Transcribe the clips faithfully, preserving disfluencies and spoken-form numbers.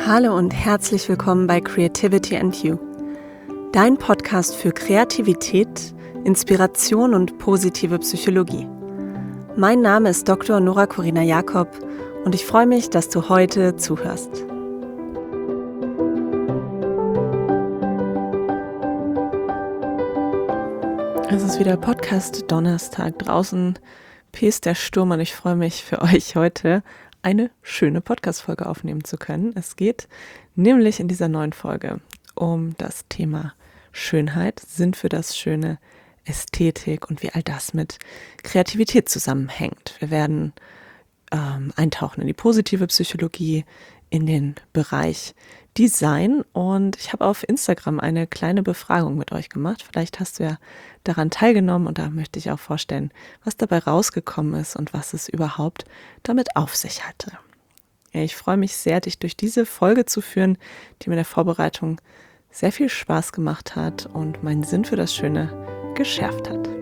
Hallo und herzlich willkommen bei Creativity and You, dein Podcast für Kreativität, Inspiration und positive Psychologie. Mein Name ist Doktor Nora Corina Jakob und ich freue mich, dass du heute zuhörst. Es ist wieder Podcast Donnerstag, draußen pest der Sturm und ich freue mich für euch heute eine schöne Podcast-Folge aufnehmen zu können. Es geht nämlich in dieser neuen Folge um das Thema Schönheit, Sinn für das Schöne, Ästhetik und wie all das mit Kreativität zusammenhängt. Wir werden ähm, eintauchen in die positive Psychologie, in den Bereich Design und ich habe auf Instagram eine kleine Befragung mit euch gemacht. Vielleicht hast du ja daran teilgenommen und da möchte ich auch vorstellen, was dabei rausgekommen ist und was es überhaupt damit auf sich hatte. Ich freue mich sehr, dich durch diese Folge zu führen, die mir in der Vorbereitung sehr viel Spaß gemacht hat und meinen Sinn für das Schöne geschärft hat.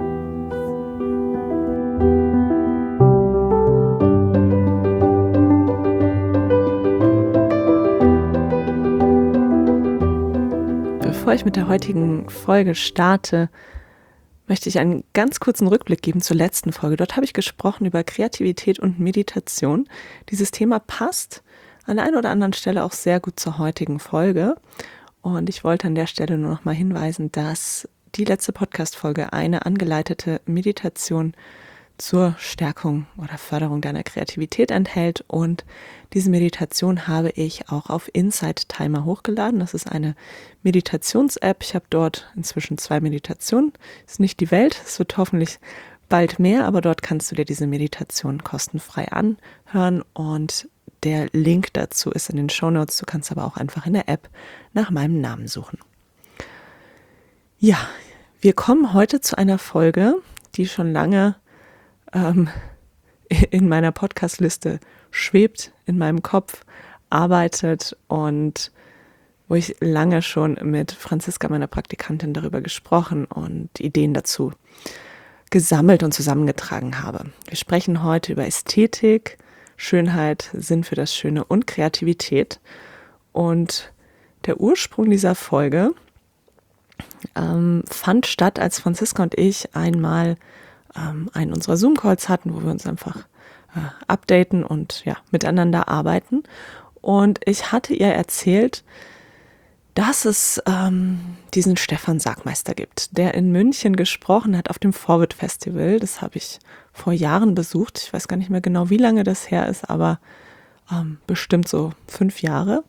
Bevor ich mit der heutigen Folge starte, möchte ich einen ganz kurzen Rückblick geben zur letzten Folge. Dort habe ich gesprochen über Kreativität und Meditation. Dieses Thema passt an der einen oder anderen Stelle auch sehr gut zur heutigen Folge. Und ich wollte an der Stelle nur noch mal hinweisen, dass die letzte Podcast-Folge eine angeleitete Meditation zur Stärkung oder Förderung deiner Kreativität enthält. Und diese Meditation habe ich auch auf Insight Timer hochgeladen. Das ist eine Meditations-App. Ich habe dort inzwischen zwei Meditationen. Ist nicht die Welt, es wird hoffentlich bald mehr, aber dort kannst du dir diese Meditation kostenfrei anhören und der Link dazu ist in den Shownotes. Du kannst aber auch einfach in der App nach meinem Namen suchen. Ja, wir kommen heute zu einer Folge, die schon lange ähm, in meiner Podcast-Liste schwebt, in meinem Kopf arbeitet und wo ich lange schon mit Franziska, meiner Praktikantin, darüber gesprochen und Ideen dazu gesammelt und zusammengetragen habe. Wir sprechen heute über Ästhetik, Schönheit, Sinn für das Schöne und Kreativität. Und der Ursprung dieser Folge ähm, fand statt, als Franziska und ich einmal ähm, einen unserer Zoom-Calls hatten, wo wir uns einfach äh, updaten und ja, miteinander arbeiten. Und ich hatte ihr erzählt, dass es ähm, diesen Stefan Sagmeister gibt, der in München gesprochen hat auf dem Forward Festival. Das habe ich vor Jahren besucht. Ich weiß gar nicht mehr genau, wie lange das her ist, aber ähm, bestimmt so fünf Jahre.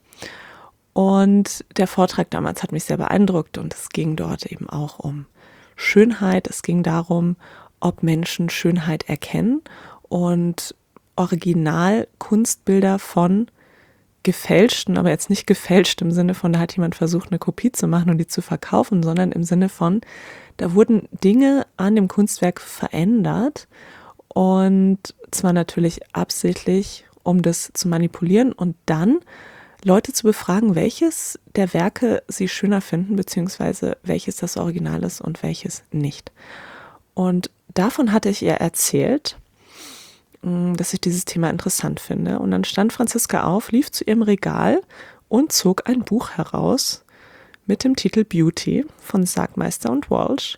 Und der Vortrag damals hat mich sehr beeindruckt und es ging dort eben auch um Schönheit. Es ging darum, ob Menschen Schönheit erkennen und Originalkunstbilder von gefälschten, aber jetzt nicht gefälscht im Sinne von, da hat jemand versucht, eine Kopie zu machen und die zu verkaufen, sondern im Sinne von, da wurden Dinge an dem Kunstwerk verändert und zwar natürlich absichtlich, um das zu manipulieren und dann Leute zu befragen, welches der Werke sie schöner finden, beziehungsweise welches das Original ist und welches nicht. Und davon hatte ich ihr erzählt, dass ich dieses Thema interessant finde. Und dann stand Franziska auf, lief zu ihrem Regal und zog ein Buch heraus mit dem Titel Beauty von Sagmeister und Walsh.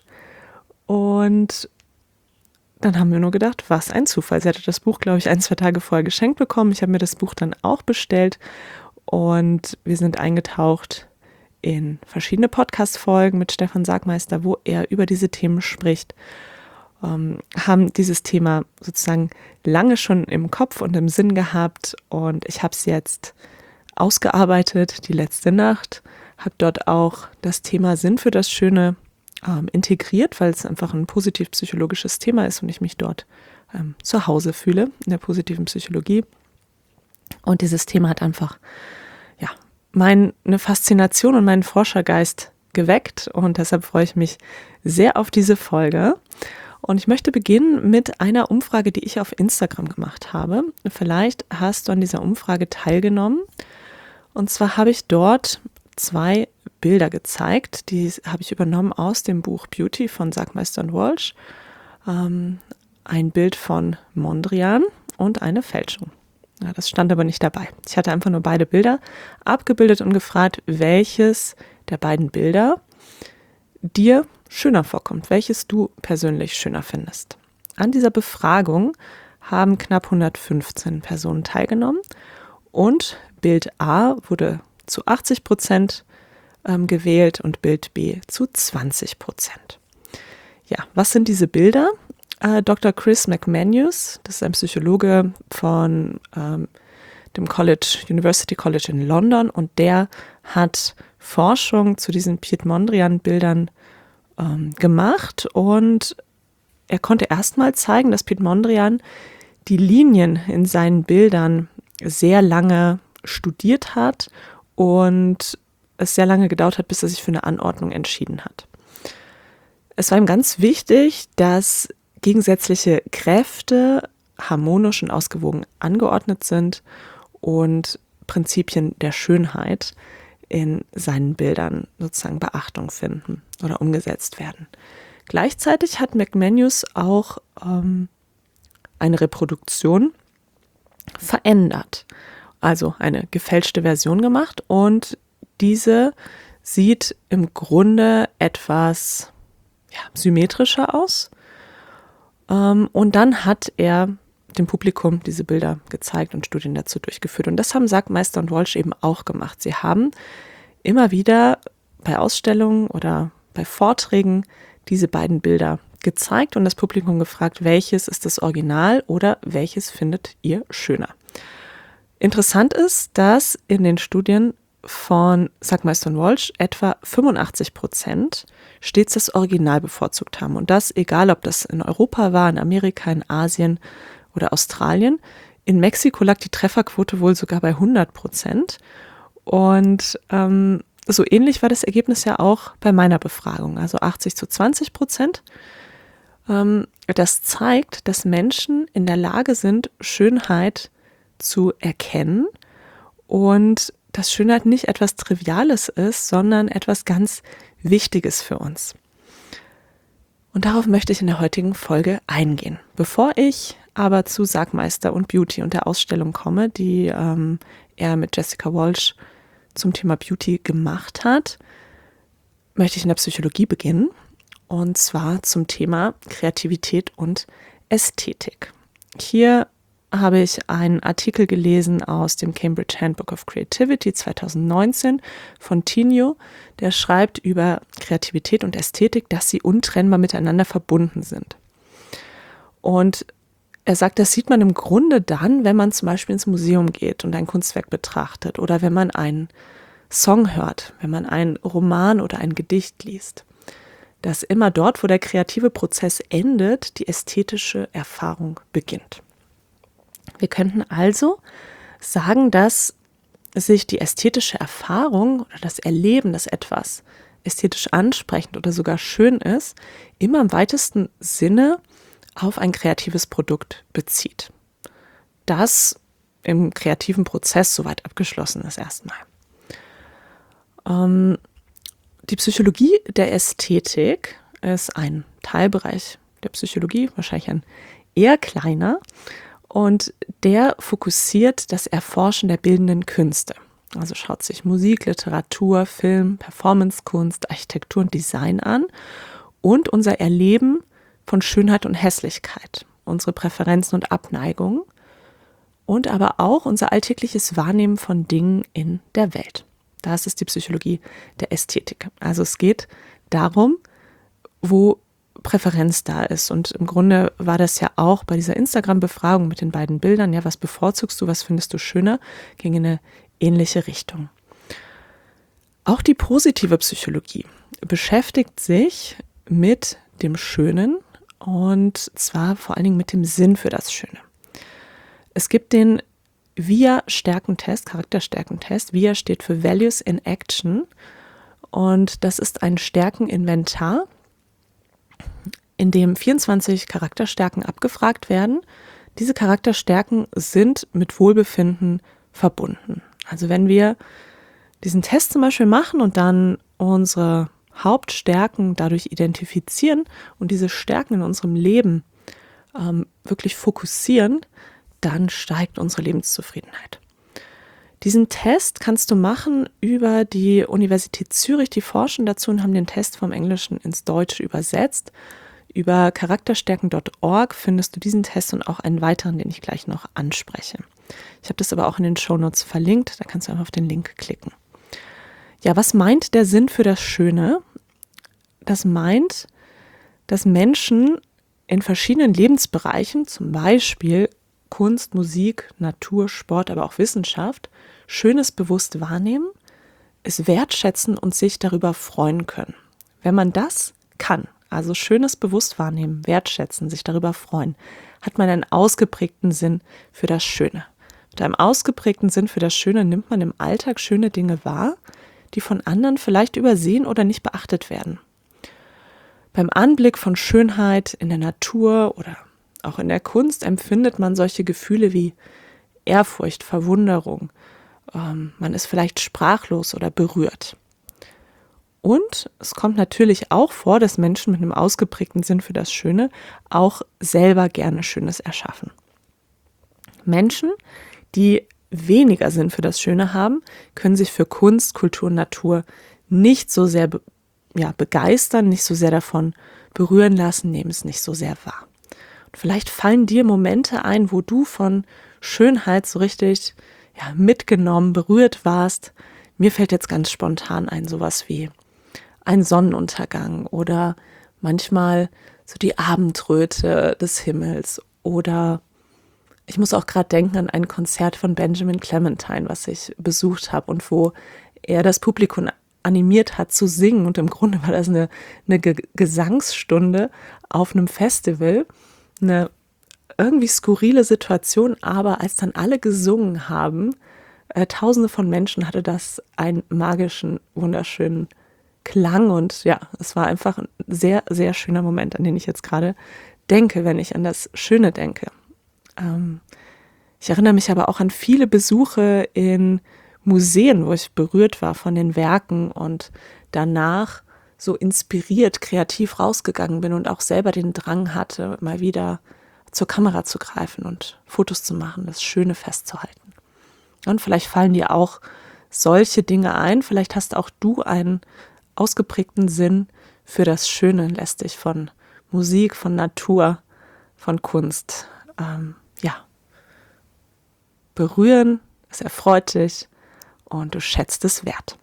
Und dann haben wir nur gedacht, was ein Zufall. Sie hatte das Buch, glaube ich, ein, zwei Tage vorher geschenkt bekommen. Ich habe mir das Buch dann auch bestellt und wir sind eingetaucht in verschiedene Podcast-Folgen mit Stefan Sagmeister, wo er über diese Themen spricht. Ähm, haben dieses Thema sozusagen lange schon im Kopf und im Sinn gehabt und ich habe es jetzt ausgearbeitet, die letzte Nacht, habe dort auch das Thema Sinn für das Schöne ähm, integriert, weil es einfach ein positiv-psychologisches Thema ist und ich mich dort ähm, zu Hause fühle in der positiven Psychologie. Und dieses Thema hat einfach ja meine Faszination und meinen Forschergeist geweckt und deshalb freue ich mich sehr auf diese Folge. Und ich möchte beginnen mit einer Umfrage, die ich auf Instagram gemacht habe. Vielleicht hast du an dieser Umfrage teilgenommen. Und zwar habe ich dort zwei Bilder gezeigt, die habe ich übernommen aus dem Buch Beauty von Sagmeister und Walsh. Ähm, ein Bild von Mondrian und eine Fälschung. Ja, das stand aber nicht dabei. Ich hatte einfach nur beide Bilder abgebildet und gefragt, welches der beiden Bilder dir schöner vorkommt, welches du persönlich schöner findest. An dieser Befragung haben knapp hundertfünfzehn Personen teilgenommen und Bild A wurde zu achtzig Prozent ähm, gewählt und Bild B zu zwanzig Prozent. Ja, was sind diese Bilder? Äh, Doktor Chris McManus, das ist ein Psychologe von ähm, dem College, University College in London, und der hat Forschung zu diesen Piet Mondrian-Bildern ähm, gemacht, und er konnte erstmal zeigen, dass Piet Mondrian die Linien in seinen Bildern sehr lange studiert hat und es sehr lange gedauert hat, bis er sich für eine Anordnung entschieden hat. Es war ihm ganz wichtig, dass gegensätzliche Kräfte harmonisch und ausgewogen angeordnet sind und Prinzipien der Schönheit in seinen Bildern sozusagen Beachtung finden oder umgesetzt werden. Gleichzeitig hat McManus auch ähm, eine Reproduktion verändert, also eine gefälschte Version gemacht, und diese sieht im Grunde etwas ja, symmetrischer aus. Ähm, und dann hat er dem Publikum diese Bilder gezeigt und Studien dazu durchgeführt. Und das haben Sackmeister und Walsh eben auch gemacht. Sie haben immer wieder bei Ausstellungen oder bei Vorträgen diese beiden Bilder gezeigt und das Publikum gefragt, welches ist das Original oder welches findet ihr schöner. Interessant ist, dass in den Studien von Sackmeister und Walsh etwa fünfundachtzig Prozent stets das Original bevorzugt haben. Und das, egal ob das in Europa war, in Amerika, in Asien oder Australien. In Mexiko lag die Trefferquote wohl sogar bei hundert Prozent. Und ähm, so ähnlich war das Ergebnis ja auch bei meiner Befragung, also achtzig zu zwanzig Prozent. Ähm, das zeigt, dass Menschen in der Lage sind, Schönheit zu erkennen und dass Schönheit nicht etwas Triviales ist, sondern etwas ganz Wichtiges für uns. Und darauf möchte ich in der heutigen Folge eingehen. Bevor ich aber zu Sackmeister und Beauty und der Ausstellung komme, die ähm, er mit Jessica Walsh zum Thema Beauty gemacht hat, möchte ich in der Psychologie beginnen, und zwar zum Thema Kreativität und Ästhetik. Hier habe ich einen Artikel gelesen aus dem Cambridge Handbook of Creativity zweitausendneunzehn von Tinio, der schreibt über Kreativität und Ästhetik, dass sie untrennbar miteinander verbunden sind. Und er sagt, das sieht man im Grunde dann, wenn man zum Beispiel ins Museum geht und ein Kunstwerk betrachtet oder wenn man einen Song hört, wenn man einen Roman oder ein Gedicht liest, dass immer dort, wo der kreative Prozess endet, die ästhetische Erfahrung beginnt. Wir könnten also sagen, dass sich die ästhetische Erfahrung oder das Erleben, dass etwas ästhetisch ansprechend oder sogar schön ist, immer im weitesten Sinne auf ein kreatives Produkt bezieht, das im kreativen Prozess soweit abgeschlossen ist erstmal. Ähm, die Psychologie der Ästhetik ist ein Teilbereich der Psychologie, wahrscheinlich ein eher kleiner, und der fokussiert das Erforschen der bildenden Künste. Also schaut sich Musik, Literatur, Film, Performancekunst, Architektur und Design an und unser Erleben von Schönheit und Hässlichkeit, unsere Präferenzen und Abneigungen und aber auch unser alltägliches Wahrnehmen von Dingen in der Welt. Das ist die Psychologie der Ästhetik. Also es geht darum, wo Präferenz da ist. Und im Grunde war das ja auch bei dieser Instagram-Befragung mit den beiden Bildern, ja, was bevorzugst du, was findest du schöner, ging in eine ähnliche Richtung. Auch die positive Psychologie beschäftigt sich mit dem Schönen und zwar vor allen Dingen mit dem Sinn für das Schöne. Es gibt den V I A-Stärkentest, Charakterstärkentest. V I A steht für Values in Action und das ist ein Stärkeninventar, in dem vierundzwanzig Charakterstärken abgefragt werden. Diese Charakterstärken sind mit Wohlbefinden verbunden. Also wenn wir diesen Test zum Beispiel machen und dann unsere Hauptstärken dadurch identifizieren und diese Stärken in unserem Leben ähm, wirklich fokussieren, dann steigt unsere Lebenszufriedenheit. Diesen Test kannst du machen über die Universität Zürich. Die forschen dazu und haben den Test vom Englischen ins Deutsche übersetzt. Über charakterstärken Punkt org findest du diesen Test und auch einen weiteren, den ich gleich noch anspreche. Ich habe das aber auch in den Shownotes verlinkt, da kannst du einfach auf den Link klicken. Ja, was meint der Sinn für das Schöne? Das meint, dass Menschen in verschiedenen Lebensbereichen, zum Beispiel Kunst, Musik, Natur, Sport, aber auch Wissenschaft, Schönes bewusst wahrnehmen, es wertschätzen und sich darüber freuen können. Wenn man das kann, also Schönes bewusst wahrnehmen, wertschätzen, sich darüber freuen, hat man einen ausgeprägten Sinn für das Schöne. Mit einem ausgeprägten Sinn für das Schöne nimmt man im Alltag schöne Dinge wahr, die von anderen vielleicht übersehen oder nicht beachtet werden. Beim Anblick von Schönheit in der Natur oder auch in der Kunst empfindet man solche Gefühle wie Ehrfurcht, Verwunderung. Ähm, man ist vielleicht sprachlos oder berührt. Und es kommt natürlich auch vor, dass Menschen mit einem ausgeprägten Sinn für das Schöne auch selber gerne Schönes erschaffen. Menschen, die weniger Sinn für das Schöne haben, können sich für Kunst, Kultur und Natur nicht so sehr be- ja, begeistern, nicht so sehr davon berühren lassen, nehmen es nicht so sehr wahr. Und vielleicht fallen dir Momente ein, wo du von Schönheit so richtig ja, mitgenommen, berührt warst. Mir fällt jetzt ganz spontan ein, sowas wie ein Sonnenuntergang oder manchmal so die Abendröte des Himmels oder ich muss auch gerade denken an ein Konzert von Benjamin Clementine, was ich besucht habe und wo er das Publikum animiert hat zu singen und im Grunde war das eine, eine Ge- Gesangsstunde auf einem Festival, eine irgendwie skurrile Situation, aber als dann alle gesungen haben, äh, tausende von Menschen, hatte das einen magischen, wunderschönen Klang und ja, es war einfach ein sehr, sehr schöner Moment, an den ich jetzt gerade denke, wenn ich an das Schöne denke. Ähm, ich erinnere mich aber auch an viele Besuche in Museen, wo ich berührt war von den Werken und danach so inspiriert, kreativ rausgegangen bin und auch selber den Drang hatte, mal wieder zur Kamera zu greifen und Fotos zu machen, das Schöne festzuhalten. Und vielleicht fallen dir auch solche Dinge ein, vielleicht hast auch du einen ausgeprägten Sinn für das Schöne und lässt dich von Musik, von Natur, von Kunst, ähm, ja, berühren, es erfreut dich und du schätzt es wert.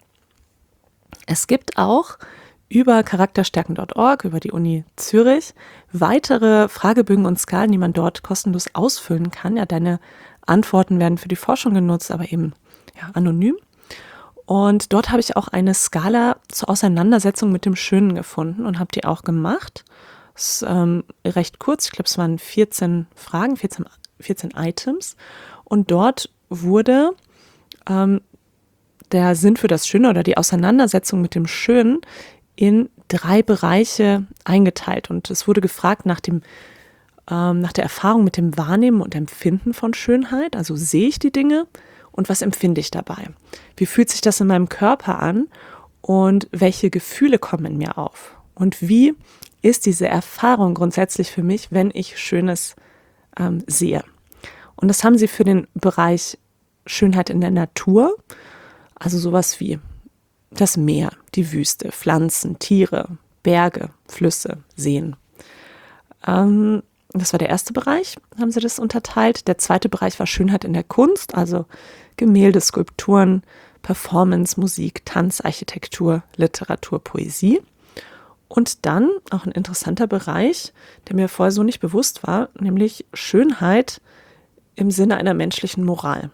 Es gibt auch über charakterstärken Punkt org, über die Uni Zürich, weitere Fragebögen und Skalen, die man dort kostenlos ausfüllen kann. Ja, deine Antworten werden für die Forschung genutzt, aber eben ja, anonym. Und dort habe ich auch eine Skala zur Auseinandersetzung mit dem Schönen gefunden und habe die auch gemacht. Das ist ähm, recht kurz, ich glaube, es waren vierzehn Fragen, vierzehn, vierzehn Items. Und dort wurde ähm, der Sinn für das Schöne oder die Auseinandersetzung mit dem Schönen in drei Bereiche eingeteilt. Und es wurde gefragt nach dem, ähm, nach der Erfahrung mit dem Wahrnehmen und Empfinden von Schönheit. Also sehe ich die Dinge und was empfinde ich dabei? Wie fühlt sich das in meinem Körper an und welche Gefühle kommen in mir auf? Und wie ist diese Erfahrung grundsätzlich für mich, wenn ich Schönes ähm, sehe? Und das haben sie für den Bereich Schönheit in der Natur, also sowas wie das Meer, die Wüste, Pflanzen, Tiere, Berge, Flüsse, Seen. Ähm, das war der erste Bereich, haben sie das unterteilt. Der zweite Bereich war Schönheit in der Kunst, also Gemälde, Skulpturen, Performance, Musik, Tanz, Architektur, Literatur, Poesie. Und dann auch ein interessanter Bereich, der mir vorher so nicht bewusst war, nämlich Schönheit im Sinne einer menschlichen Moral.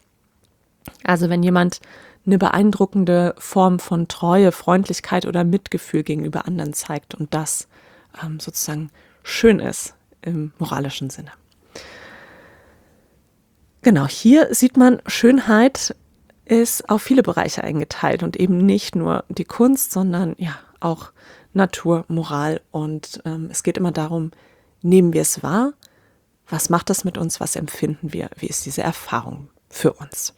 Also wenn jemand eine beeindruckende Form von Treue, Freundlichkeit oder Mitgefühl gegenüber anderen zeigt und das ähm, sozusagen schön ist im moralischen Sinne. Genau, hier sieht man, Schönheit ist auf viele Bereiche eingeteilt und eben nicht nur die Kunst, sondern ja auch Natur, Moral und ähm, es geht immer darum, nehmen wir es wahr, was macht das mit uns, was empfinden wir, wie ist diese Erfahrung für uns.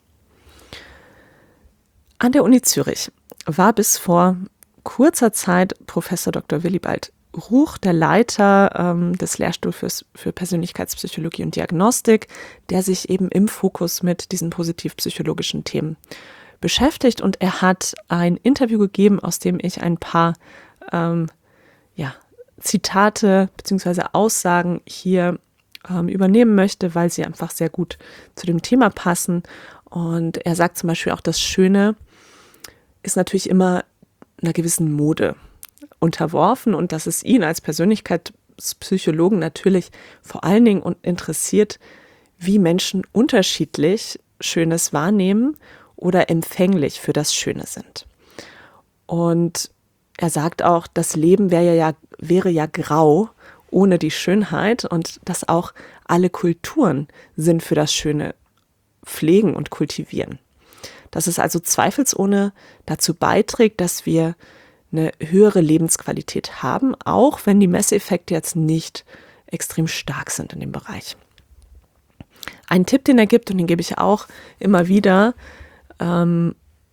An der Uni Zürich war bis vor kurzer Zeit Professor Doktor Willibald Ruch, der Leiter ähm, des Lehrstuhls für, für Persönlichkeitspsychologie und Diagnostik, der sich eben im Fokus mit diesen positiv-psychologischen Themen beschäftigt. Und er hat ein Interview gegeben, aus dem ich ein paar ähm, ja, Zitate bzw. Aussagen hier ähm, übernehmen möchte, weil sie einfach sehr gut zu dem Thema passen. Und er sagt zum Beispiel auch, das Schöne ist natürlich immer einer gewissen Mode unterworfen und dass es ihn als Persönlichkeitspsychologen natürlich vor allen Dingen interessiert, wie Menschen unterschiedlich Schönes wahrnehmen oder empfänglich für das Schöne sind. Und er sagt auch, das Leben wäre ja, wäre ja grau ohne die Schönheit und dass auch alle Kulturen Sinn für das Schöne pflegen und kultivieren. Dass es also zweifelsohne dazu beiträgt, dass wir eine höhere Lebensqualität haben, auch wenn die Messeffekte jetzt nicht extrem stark sind in dem Bereich. Ein Tipp, den er gibt, und den gebe ich auch immer wieder, ähm,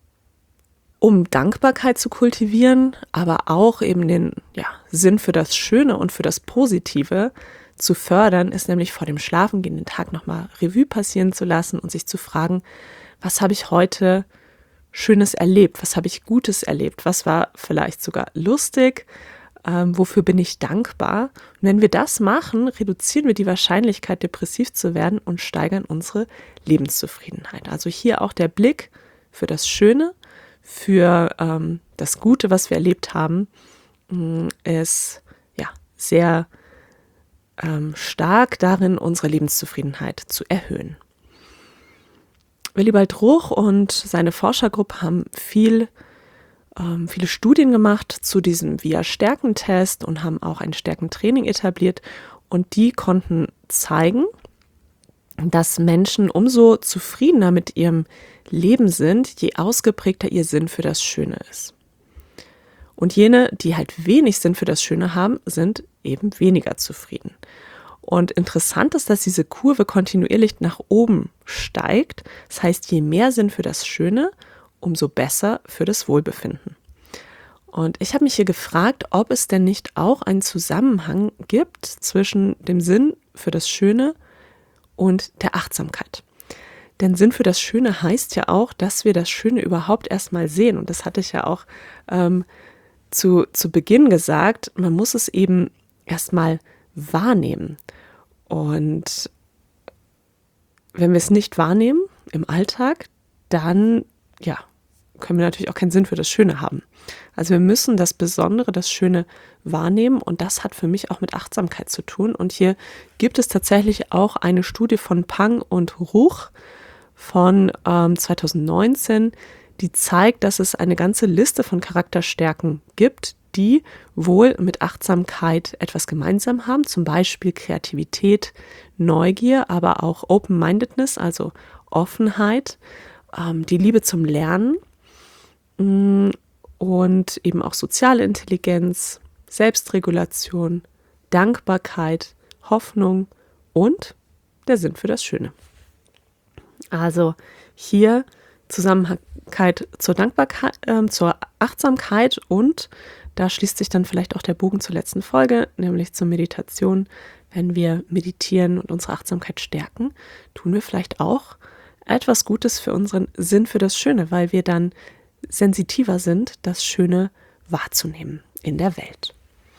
um Dankbarkeit zu kultivieren, aber auch eben den ja, Sinn für das Schöne und für das Positive zu fördern, ist nämlich vor dem Schlafengehen den Tag nochmal Revue passieren zu lassen und sich zu fragen, was habe ich heute Schönes erlebt, was habe ich Gutes erlebt, was war vielleicht sogar lustig, ähm, wofür bin ich dankbar. Und wenn wir das machen, reduzieren wir die Wahrscheinlichkeit, depressiv zu werden und steigern unsere Lebenszufriedenheit. Also hier auch der Blick für das Schöne, für ähm, das Gute, was wir erlebt haben, mh, ist ja sehr ähm, stark darin, unsere Lebenszufriedenheit zu erhöhen. Willibald Ruch und seine Forschergruppe haben viel, ähm, viele Studien gemacht zu diesem V I A-Stärkentest und haben auch ein Stärkentraining etabliert. Und die konnten zeigen, dass Menschen umso zufriedener mit ihrem Leben sind, je ausgeprägter ihr Sinn für das Schöne ist. Und jene, die halt wenig Sinn für das Schöne haben, sind eben weniger zufrieden. Und interessant ist, dass diese Kurve kontinuierlich nach oben steigt. Das heißt, je mehr Sinn für das Schöne, umso besser für das Wohlbefinden. Und ich habe mich hier gefragt, ob es denn nicht auch einen Zusammenhang gibt zwischen dem Sinn für das Schöne und der Achtsamkeit. Denn Sinn für das Schöne heißt ja auch, dass wir das Schöne überhaupt erstmal sehen. Und das hatte ich ja auch ähm, zu, zu Beginn gesagt. Man muss es eben erstmal wahrnehmen. Und wenn wir es nicht wahrnehmen im Alltag, dann ja, können wir natürlich auch keinen Sinn für das Schöne haben. Also wir müssen das Besondere, das Schöne wahrnehmen und das hat für mich auch mit Achtsamkeit zu tun. Und hier gibt es tatsächlich auch eine Studie von Pang und Ruch von ähm, zwanzig neunzehn, die zeigt, dass es eine ganze Liste von Charakterstärken gibt, die wohl mit Achtsamkeit etwas gemeinsam haben, zum Beispiel Kreativität, Neugier, aber auch Open-Mindedness, also Offenheit, ähm, die Liebe zum Lernen mh, und eben auch soziale Intelligenz, Selbstregulation, Dankbarkeit, Hoffnung und der Sinn für das Schöne. Also hier Zusammenhang zur Dankbarkeit, äh, zur Achtsamkeit und da schließt sich dann vielleicht auch der Bogen zur letzten Folge, nämlich zur Meditation. Wenn wir meditieren und unsere Achtsamkeit stärken, tun wir vielleicht auch etwas Gutes für unseren Sinn für das Schöne, weil wir dann sensitiver sind, das Schöne wahrzunehmen in der Welt.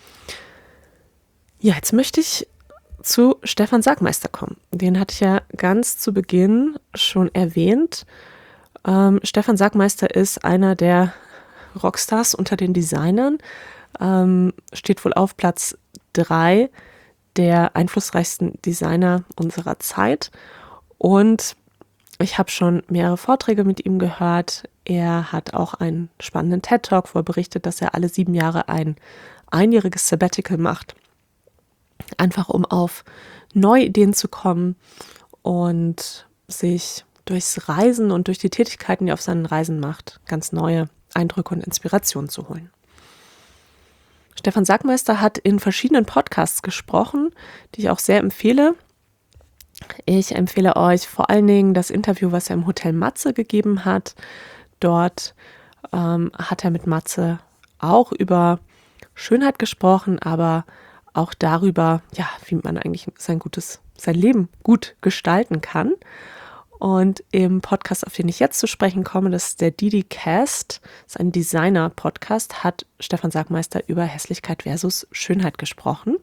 Ja, jetzt möchte ich zu Stefan Sagmeister kommen. Den hatte ich ja ganz zu Beginn schon erwähnt. Ähm, Stefan Sagmeister ist einer der Rockstars unter den Designern, ähm, steht wohl auf Platz drei der einflussreichsten Designer unserer Zeit. Und ich habe schon mehrere Vorträge mit ihm gehört. Er hat auch einen spannenden TED-Talk, wo er berichtet, dass er alle sieben Jahre ein einjähriges Sabbatical macht. Einfach um auf neue Ideen zu kommen und sich durchs Reisen und durch die Tätigkeiten, die er auf seinen Reisen macht, ganz neue Eindrücke und Inspirationen zu holen. Stefan Sagmeister hat in verschiedenen Podcasts gesprochen, die ich auch sehr empfehle. Ich empfehle euch vor allen Dingen das Interview, was er im Hotel Matze gegeben hat. Dort ähm, hat er mit Matze auch über Schönheit gesprochen, aber auch darüber, ja, wie man eigentlich sein gutes, sein Leben gut gestalten kann. Und im Podcast, auf den ich jetzt zu sprechen komme, das ist der Didi-Cast, das ist ein Designer-Podcast, hat Stefan Sagmeister über Hässlichkeit versus Schönheit gesprochen.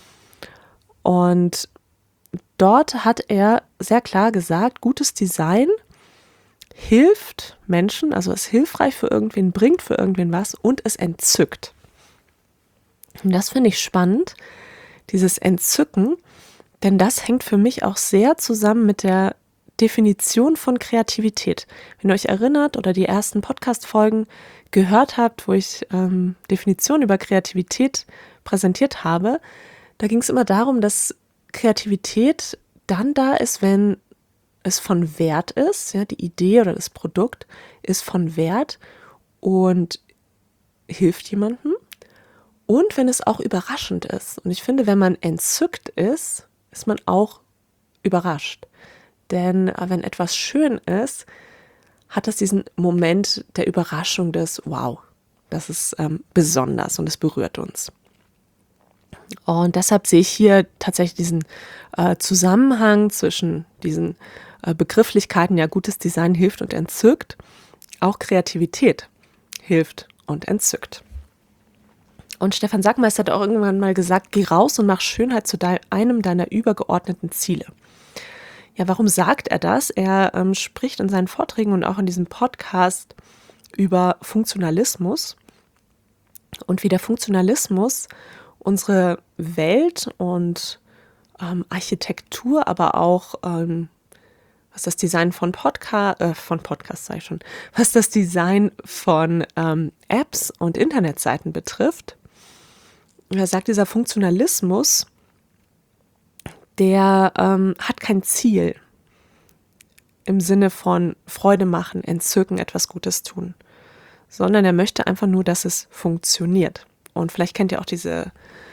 Und dort hat er sehr klar gesagt, gutes Design hilft Menschen, also ist hilfreich für irgendwen, bringt für irgendwen was und es entzückt. Und das finde ich spannend, dieses Entzücken, denn das hängt für mich auch sehr zusammen mit der Definition von Kreativität. Wenn ihr euch erinnert oder die ersten Podcast-Folgen gehört habt, wo ich ähm, Definitionen über Kreativität präsentiert habe, da ging es immer darum, dass Kreativität dann da ist, wenn es von Wert ist, ja, die Idee oder das Produkt ist von Wert und hilft jemandem. Und wenn es auch überraschend ist. Und ich finde, wenn man entzückt ist, ist man auch überrascht. Denn wenn etwas schön ist, hat es diesen Moment der Überraschung des Wow, das ist ähm, besonders und es berührt uns. Und deshalb sehe ich hier tatsächlich diesen äh, Zusammenhang zwischen diesen äh, Begrifflichkeiten, ja, gutes Design hilft und entzückt, auch Kreativität hilft und entzückt. Und Stefan Sagmeister hat auch irgendwann mal gesagt, geh raus und mach Schönheit zu de- einem deiner übergeordneten Ziele. Ja, warum sagt er das? Er ähm, spricht in seinen Vorträgen und auch in diesem Podcast über Funktionalismus und wie der Funktionalismus unsere Welt und ähm, Architektur, aber auch ähm, was das Design von Podcast, äh, von Podcasts sage ich schon, was das Design von ähm, Apps und Internetseiten betrifft. Er sagt, dieser Funktionalismus, der ähm, hat kein Ziel im Sinne von Freude machen, entzücken, etwas Gutes tun, sondern er möchte einfach nur, dass es funktioniert. Und vielleicht kennt ihr auch diese,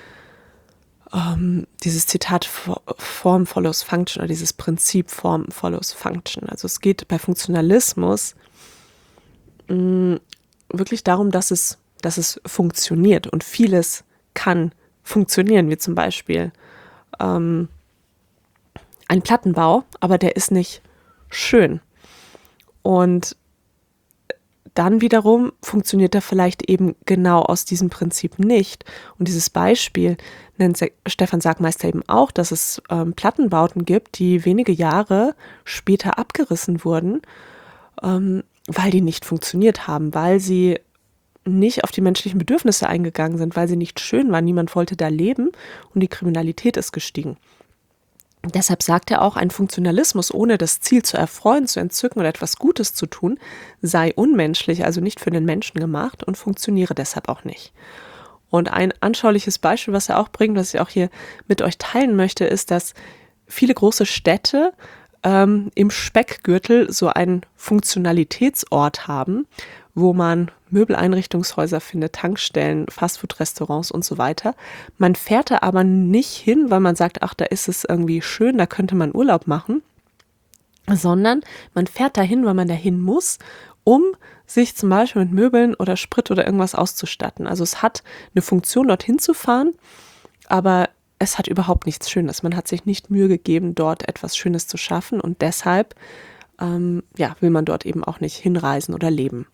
ähm, dieses Zitat Form follows Function oder dieses Prinzip Form follows Function. Also es geht bei Funktionalismus mh, wirklich darum, dass es, dass es funktioniert und vieles kann funktionieren, wie zum Beispiel ähm, ein Plattenbau, aber der ist nicht schön. Und dann wiederum funktioniert er vielleicht eben genau aus diesem Prinzip nicht. Und dieses Beispiel nennt Stefan Sagmeister eben auch, dass es ähm, Plattenbauten gibt, die wenige Jahre später abgerissen wurden, ähm, weil die nicht funktioniert haben, weil sie nicht auf die menschlichen Bedürfnisse eingegangen sind, weil sie nicht schön waren. Niemand wollte da leben und die Kriminalität ist gestiegen. Deshalb sagt er auch, ein Funktionalismus ohne das Ziel zu erfreuen, zu entzücken oder etwas Gutes zu tun, sei unmenschlich, also nicht für den Menschen gemacht und funktioniere deshalb auch nicht. Und ein anschauliches Beispiel, was er auch bringt, was ich auch hier mit euch teilen möchte, ist, dass viele große Städte ähm, im Speckgürtel so einen Funktionalitätsort haben, wo man Möbeleinrichtungshäuser findet, Tankstellen, Fastfood-Restaurants und so weiter. Man fährt da aber nicht hin, weil man sagt, ach, da ist es irgendwie schön, da könnte man Urlaub machen, sondern man fährt dahin, weil man dahin muss, um sich zum Beispiel mit Möbeln oder Sprit oder irgendwas auszustatten. Also es hat eine Funktion, dorthin zu fahren, aber es hat überhaupt nichts Schönes. Man hat sich nicht Mühe gegeben, dort etwas Schönes zu schaffen und deshalb ähm, ja, will man dort eben auch nicht hinreisen oder leben.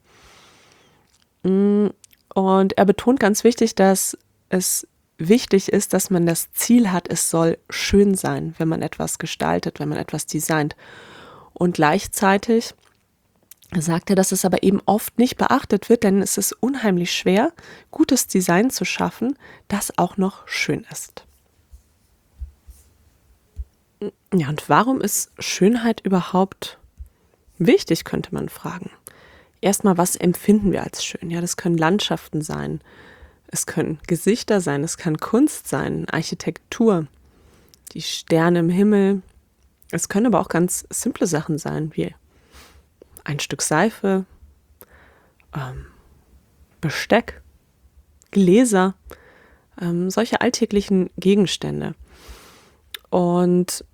Und er betont ganz wichtig, dass es wichtig ist, dass man das Ziel hat, es soll schön sein, wenn man etwas gestaltet, wenn man etwas designt. Und gleichzeitig sagt er, dass es aber eben oft nicht beachtet wird, denn es ist unheimlich schwer, gutes Design zu schaffen, das auch noch schön ist. Ja, und warum ist Schönheit überhaupt wichtig, könnte man fragen. Erstmal, was empfinden wir als schön? Ja, das können Landschaften sein, es können Gesichter sein, es kann Kunst sein, Architektur, die Sterne im Himmel. Es können aber auch ganz simple Sachen sein, wie ein Stück Seife, ähm, Besteck, Gläser, ähm, solche alltäglichen Gegenstände. Und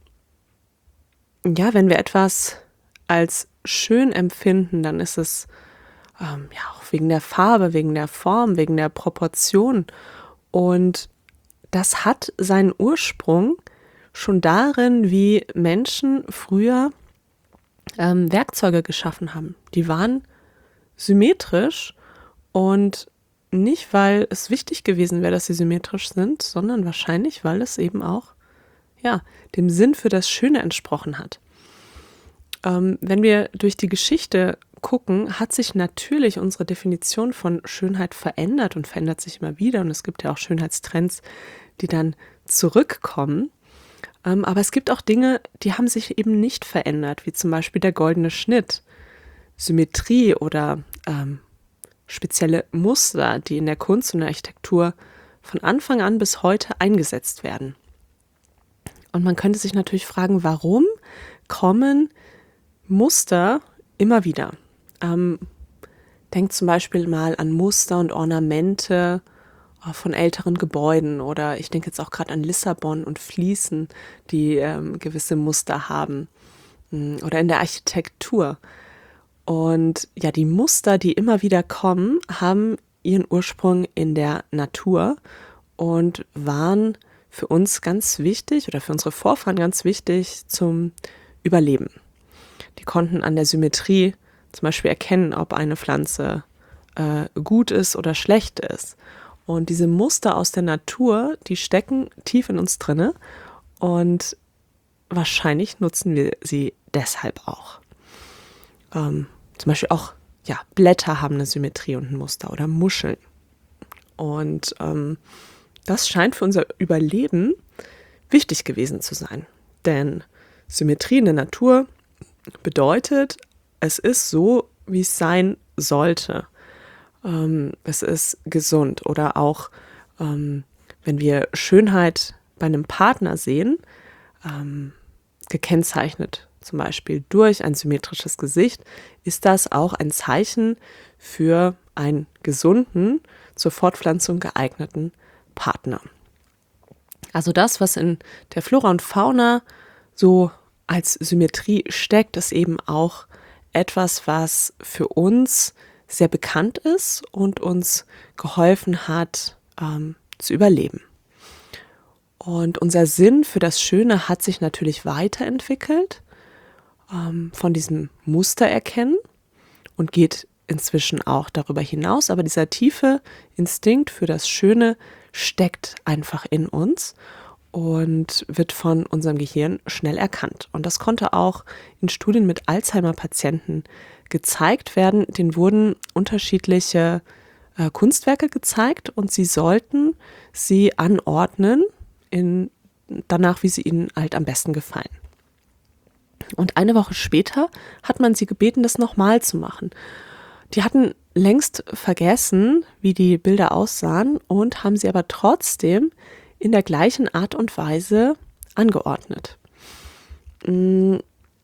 ja, wenn wir etwas als schön empfinden, dann ist es ähm, ja auch wegen der Farbe, wegen der Form, wegen der Proportion. Und das hat seinen Ursprung schon darin, wie Menschen früher ähm, Werkzeuge geschaffen haben. Die waren symmetrisch und nicht, weil es wichtig gewesen wäre, dass sie symmetrisch sind, sondern wahrscheinlich, weil es eben auch ja, dem Sinn für das Schöne entsprochen hat. Ähm, wenn wir durch die Geschichte gucken, hat sich natürlich unsere Definition von Schönheit verändert und verändert sich immer wieder. Und es gibt ja auch Schönheitstrends, die dann zurückkommen. Ähm, aber es gibt auch Dinge, die haben sich eben nicht verändert, wie zum Beispiel der goldene Schnitt, Symmetrie oder ähm, spezielle Muster, die in der Kunst und der Architektur von Anfang an bis heute eingesetzt werden. Und man könnte sich natürlich fragen, warum kommen Muster immer wieder? Ähm, denkt zum Beispiel mal an Muster und Ornamente von älteren Gebäuden oder ich denke jetzt auch gerade an Lissabon und Fliesen, die ähm, gewisse Muster haben oder in der Architektur. Und ja, die Muster, die immer wieder kommen, haben ihren Ursprung in der Natur und waren für uns ganz wichtig oder für unsere Vorfahren ganz wichtig zum Überleben. Die konnten an der Symmetrie zum Beispiel erkennen, ob eine Pflanze äh, gut ist oder schlecht ist. Und diese Muster aus der Natur, die stecken tief in uns drinne und wahrscheinlich nutzen wir sie deshalb auch. Ähm, zum Beispiel auch, ja, Blätter haben eine Symmetrie und ein Muster oder Muscheln. Und ähm, das scheint für unser Überleben wichtig gewesen zu sein. Denn Symmetrie in der Natur bedeutet, es ist so, wie es sein sollte. Ähm, es ist gesund. Oder auch, ähm, wenn wir Schönheit bei einem Partner sehen, ähm, gekennzeichnet zum Beispiel durch ein symmetrisches Gesicht, ist das auch ein Zeichen für einen gesunden, zur Fortpflanzung geeigneten Partner. Also das, was in der Flora und Fauna so als Symmetrie steckt, ist eben auch etwas, was für uns sehr bekannt ist und uns geholfen hat, ähm, zu überleben. Und unser Sinn für das Schöne hat sich natürlich weiterentwickelt, ähm, von diesem Mustererkennen und geht inzwischen auch darüber hinaus. Aber dieser tiefe Instinkt für das Schöne steckt einfach in uns und wird von unserem Gehirn schnell erkannt. Und das konnte auch in Studien mit Alzheimer-Patienten gezeigt werden. Denen wurden unterschiedliche äh, Kunstwerke gezeigt und sie sollten sie anordnen in, danach, wie sie ihnen halt am besten gefallen. Und eine Woche später hat man sie gebeten, das nochmal zu machen. Die hatten längst vergessen, wie die Bilder aussahen und haben sie aber trotzdem in der gleichen Art und Weise angeordnet. Und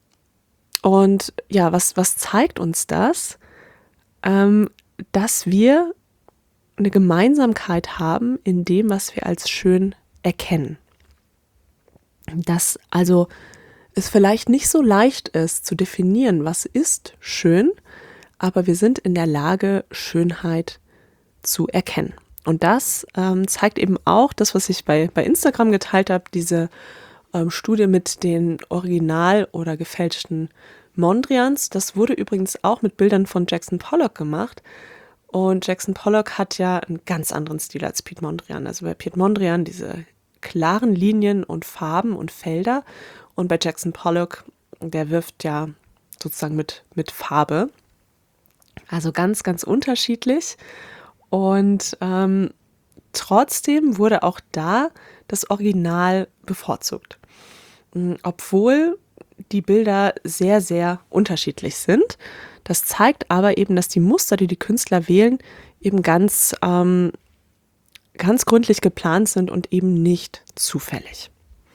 ja, was, was zeigt uns das? Ähm, dass wir eine Gemeinsamkeit haben in dem, was wir als schön erkennen. Dass also es vielleicht nicht so leicht ist zu definieren, was ist schön, aber wir sind in der Lage, Schönheit zu erkennen. Und das ähm, zeigt eben auch das, was ich bei, bei Instagram geteilt habe, diese ähm, Studie mit den original oder gefälschten Mondrians. Das wurde übrigens auch mit Bildern von Jackson Pollock gemacht. Und Jackson Pollock hat ja einen ganz anderen Stil als Piet Mondrian. Also bei Piet Mondrian diese klaren Linien und Farben und Felder. Und bei Jackson Pollock, der wirft ja sozusagen mit, mit Farbe. Also ganz, ganz unterschiedlich. Und ähm, trotzdem wurde auch da das Original bevorzugt. Obwohl die Bilder sehr, sehr unterschiedlich sind. Das zeigt aber eben, dass die Muster, die die Künstler wählen, eben ganz, ähm, ganz gründlich geplant sind und eben nicht zufällig.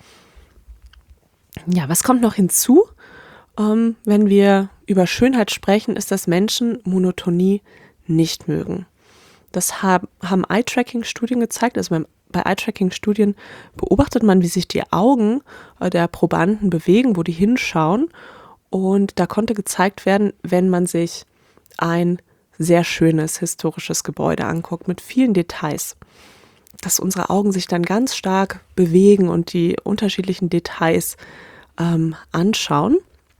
Ja, was kommt noch hinzu? Ähm, wenn wir über Schönheit sprechen, ist, dass Menschen Monotonie nicht mögen. Das haben, haben Eye-Tracking-Studien gezeigt. Also beim, bei Eye-Tracking-Studien beobachtet man, wie sich die Augen der Probanden bewegen, wo die hinschauen. Und da konnte gezeigt werden, wenn man sich ein sehr schönes historisches Gebäude anguckt mit vielen Details, dass unsere Augen sich dann ganz stark bewegen und die unterschiedlichen Details ähm, anschauen.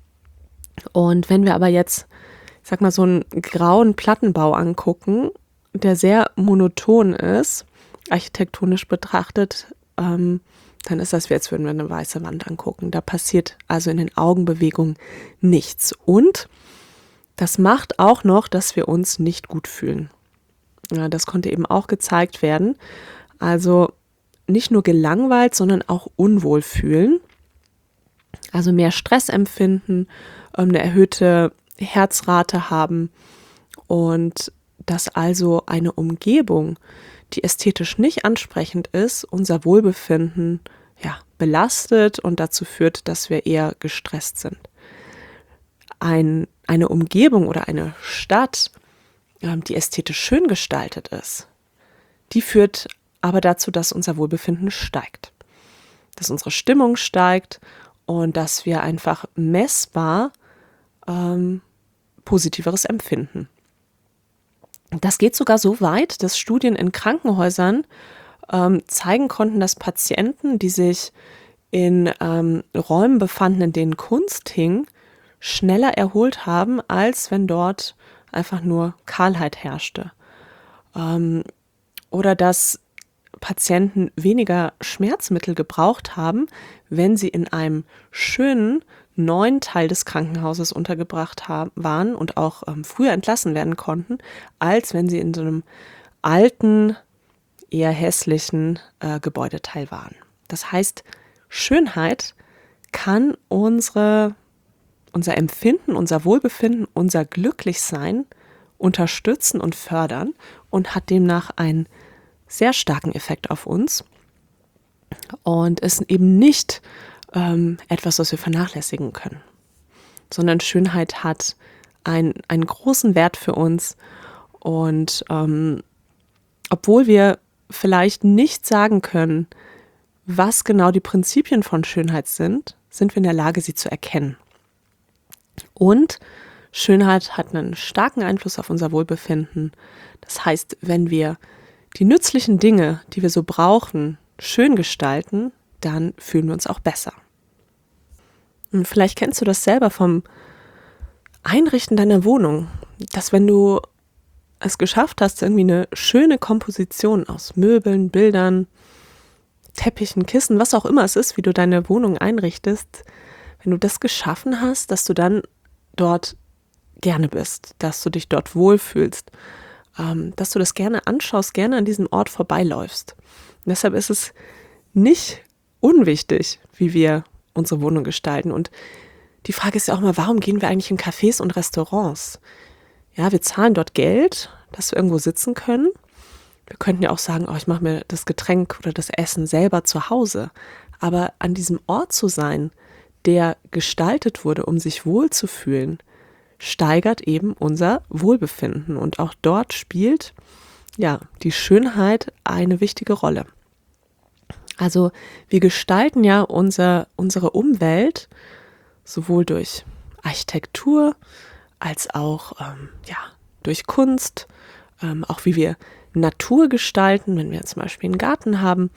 Und wenn wir aber jetzt, ich sag mal, so einen grauen Plattenbau angucken, der sehr monoton ist, architektonisch betrachtet, ähm, dann ist das wie, als würden wir eine weiße Wand angucken. Da passiert also in den Augenbewegungen nichts. Und das macht auch noch, dass wir uns nicht gut fühlen. Ja, das konnte eben auch gezeigt werden. Also nicht nur gelangweilt, sondern auch unwohl fühlen. Also mehr Stress empfinden, eine erhöhte Herzrate haben und dass also eine Umgebung, die ästhetisch nicht ansprechend ist, unser Wohlbefinden ja, belastet und dazu führt, dass wir eher gestresst sind. Ein, eine Umgebung oder eine Stadt, ähm, die ästhetisch schön gestaltet ist, die führt aber dazu, dass unser Wohlbefinden steigt, dass unsere Stimmung steigt und dass wir einfach messbar ähm, positiveres empfinden. Das geht sogar so weit, dass Studien in Krankenhäusern ähm, zeigen konnten, dass Patienten, die sich in ähm, Räumen befanden, in denen Kunst hing, schneller erholt haben, als wenn dort einfach nur Kahlheit herrschte. Ähm, oder dass Patienten weniger Schmerzmittel gebraucht haben, wenn sie in einem schönen neuen Teil des Krankenhauses untergebracht haben, waren und auch ähm, früher entlassen werden konnten, als wenn sie in so einem alten, eher hässlichen äh, Gebäudeteil waren. Das heißt, Schönheit kann unsere, unser Empfinden, unser Wohlbefinden, unser Glücklichsein unterstützen und fördern und hat demnach einen sehr starken Effekt auf uns und ist eben nicht ähm, etwas, was wir vernachlässigen können, sondern Schönheit hat ein, einen großen Wert für uns und ähm, obwohl wir vielleicht nicht sagen können, was genau die Prinzipien von Schönheit sind, sind wir in der Lage, sie zu erkennen. Und Schönheit hat einen starken Einfluss auf unser Wohlbefinden. Das heißt, wenn wir die nützlichen Dinge, die wir so brauchen, schön gestalten, dann fühlen wir uns auch besser. Und vielleicht kennst du das selber vom Einrichten deiner Wohnung, dass wenn du es geschafft hast, irgendwie eine schöne Komposition aus Möbeln, Bildern, Teppichen, Kissen, was auch immer es ist, wie du deine Wohnung einrichtest, wenn du das geschaffen hast, dass du dann dort gerne bist, dass du dich dort wohlfühlst, ähm, dass du das gerne anschaust, gerne an diesem Ort vorbeiläufst. Und deshalb ist es nicht unwichtig, wie wir unsere Wohnung gestalten. Und die Frage ist ja auch mal, warum gehen wir eigentlich in Cafés und Restaurants? Ja, wir zahlen dort Geld, dass wir irgendwo sitzen können. Wir könnten ja auch sagen, oh, ich mache mir das Getränk oder das Essen selber zu Hause. Aber an diesem Ort zu sein, der gestaltet wurde, um sich wohlzufühlen, steigert eben unser Wohlbefinden. Und auch dort spielt ja die Schönheit eine wichtige Rolle. Also wir gestalten ja unser, unsere Umwelt sowohl durch Architektur als auch ähm, ja, durch Kunst, ähm, auch wie wir Natur gestalten, wenn wir zum Beispiel einen Garten haben.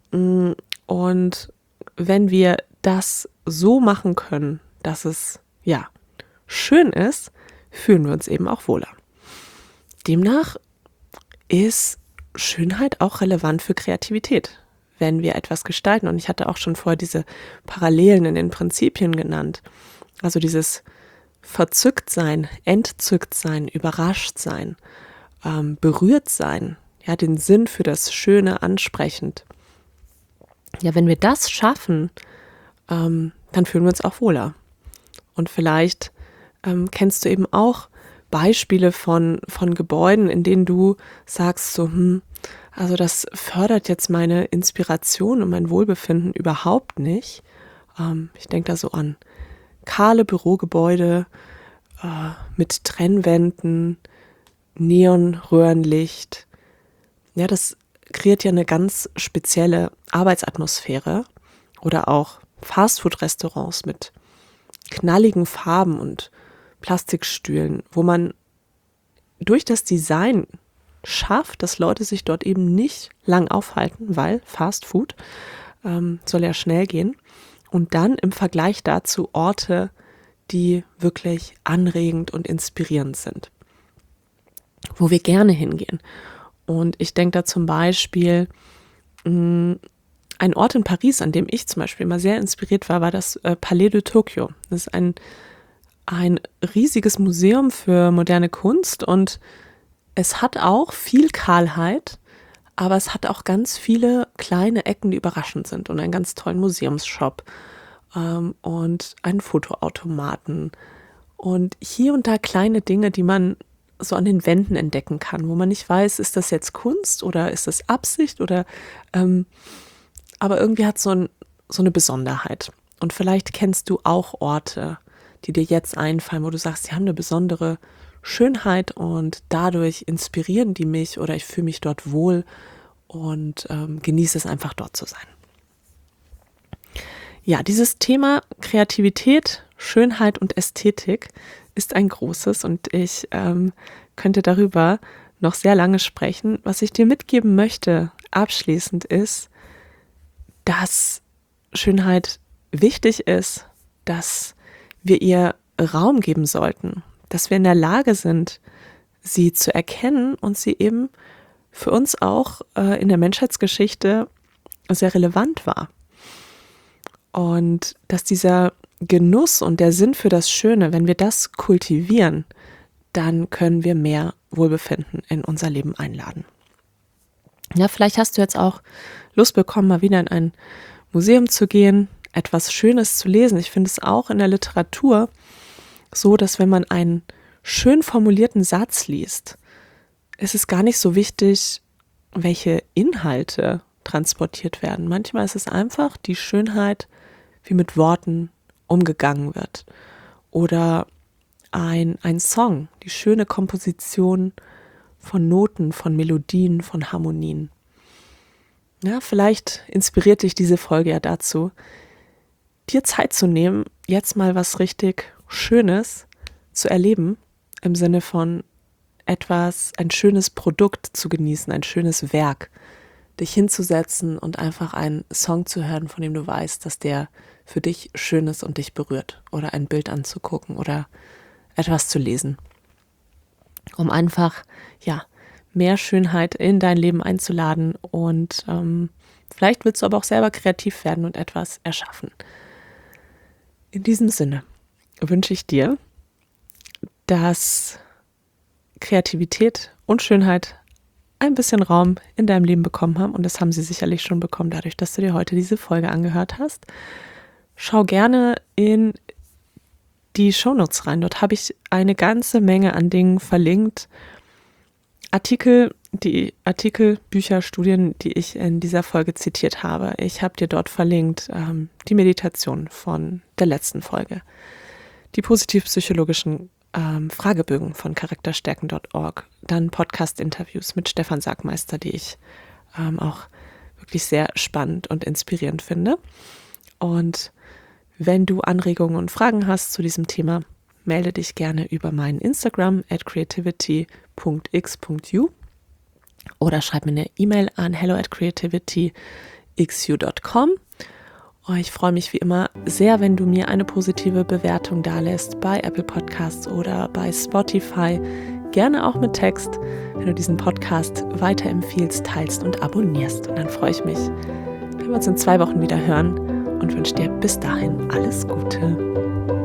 Und wenn wir das so machen können, dass es ja schön ist, fühlen wir uns eben auch wohler. Demnach ist Schönheit auch relevant für Kreativität, wenn wir etwas gestalten. Und ich hatte auch schon vorher diese Parallelen in den Prinzipien genannt. Also dieses Verzücktsein, Entzücktsein, Überraschtsein, ähm, berührt sein, ja, den Sinn für das Schöne ansprechend. Ja, wenn wir das schaffen, ähm, dann fühlen wir uns auch wohler. Und vielleicht ähm, kennst du eben auch Beispiele von, von Gebäuden, in denen du sagst so, hm, also das fördert jetzt meine Inspiration und mein Wohlbefinden überhaupt nicht. Ähm, ich denke da so an kahle Bürogebäude äh, mit Trennwänden, Neonröhrenlicht. Ja, das kreiert ja eine ganz spezielle Arbeitsatmosphäre. Oder auch Fastfood-Restaurants mit knalligen Farben und Plastikstühlen, wo man durch das Design schafft, dass Leute sich dort eben nicht lang aufhalten, weil Fast Food ähm, soll ja schnell gehen. Und dann im Vergleich dazu Orte, die wirklich anregend und inspirierend sind, wo wir gerne hingehen. Und ich denke da zum Beispiel, mh, ein Ort in Paris, an dem ich zum Beispiel immer sehr inspiriert war, war das äh, Palais de Tokyo. Das ist ein, ein riesiges Museum für moderne Kunst und es hat auch viel Kahlheit, aber es hat auch ganz viele kleine Ecken, die überraschend sind und einen ganz tollen Museumsshop ähm, und einen Fotoautomaten und hier und da kleine Dinge, die man so an den Wänden entdecken kann, wo man nicht weiß, ist das jetzt Kunst oder ist das Absicht oder ähm, aber irgendwie hat es so, ein, so eine Besonderheit. Und vielleicht kennst du auch Orte, die dir jetzt einfallen, wo du sagst, die haben eine besondere Schönheit und dadurch inspirieren die mich oder ich fühle mich dort wohl und ähm, genieße es einfach, dort zu sein. Ja, dieses Thema Kreativität, Schönheit und Ästhetik ist ein großes und ich ähm, könnte darüber noch sehr lange sprechen. Was ich dir mitgeben möchte, abschließend ist, dass Schönheit wichtig ist, dass wir ihr Raum geben sollten, dass wir in der Lage sind, sie zu erkennen und sie eben für uns auch äh, in der Menschheitsgeschichte sehr relevant war. Und dass dieser Genuss und der Sinn für das Schöne, wenn wir das kultivieren, dann können wir mehr Wohlbefinden in unser Leben einladen. Ja, vielleicht hast du jetzt auch Lust bekommen, mal wieder in ein Museum zu gehen, etwas Schönes zu lesen. Ich finde es auch in der Literatur so, dass wenn man einen schön formulierten Satz liest, ist es gar nicht so wichtig, welche Inhalte transportiert werden. Manchmal ist es einfach die Schönheit, wie mit Worten umgegangen wird. Oder ein, ein Song, die schöne Komposition von Noten, von Melodien, von Harmonien. Ja, vielleicht inspiriert dich diese Folge ja dazu, dir Zeit zu nehmen, jetzt mal was richtig Schönes zu erleben, im Sinne von etwas, ein schönes Produkt zu genießen, ein schönes Werk, dich hinzusetzen und einfach einen Song zu hören, von dem du weißt, dass der für dich schön ist und dich berührt, oder ein Bild anzugucken oder etwas zu lesen, um einfach, ja, mehr Schönheit in dein Leben einzuladen und ähm, vielleicht willst du aber auch selber kreativ werden und etwas erschaffen. In diesem Sinne wünsche ich dir, dass Kreativität und Schönheit ein bisschen Raum in deinem Leben bekommen haben und das haben sie sicherlich schon bekommen, dadurch, dass du dir heute diese Folge angehört hast. Schau gerne in die Shownotes rein, dort habe ich eine ganze Menge an Dingen verlinkt, Artikel, die Artikel, Bücher, Studien, die ich in dieser Folge zitiert habe. Ich habe dir dort verlinkt ähm, die Meditation von der letzten Folge, die positiv-psychologischen ähm, Fragebögen von charakterstärken Punkt org, dann Podcast-Interviews mit Stefan Sackmeister, die ich ähm, auch wirklich sehr spannend und inspirierend finde. Und wenn du Anregungen und Fragen hast zu diesem Thema, melde dich gerne über meinen Instagram at creativity punkt x punkt u oder schreib mir eine E-Mail an hello at creativity x u punkt com. Oh, ich freue mich wie immer sehr, wenn du mir eine positive Bewertung dalässt bei Apple Podcasts oder bei Spotify. Gerne auch mit Text, wenn du diesen Podcast weiterempfiehlst, teilst und abonnierst. Und dann freue ich mich, wenn wir uns in zwei Wochen wieder hören und wünsche dir bis dahin alles Gute.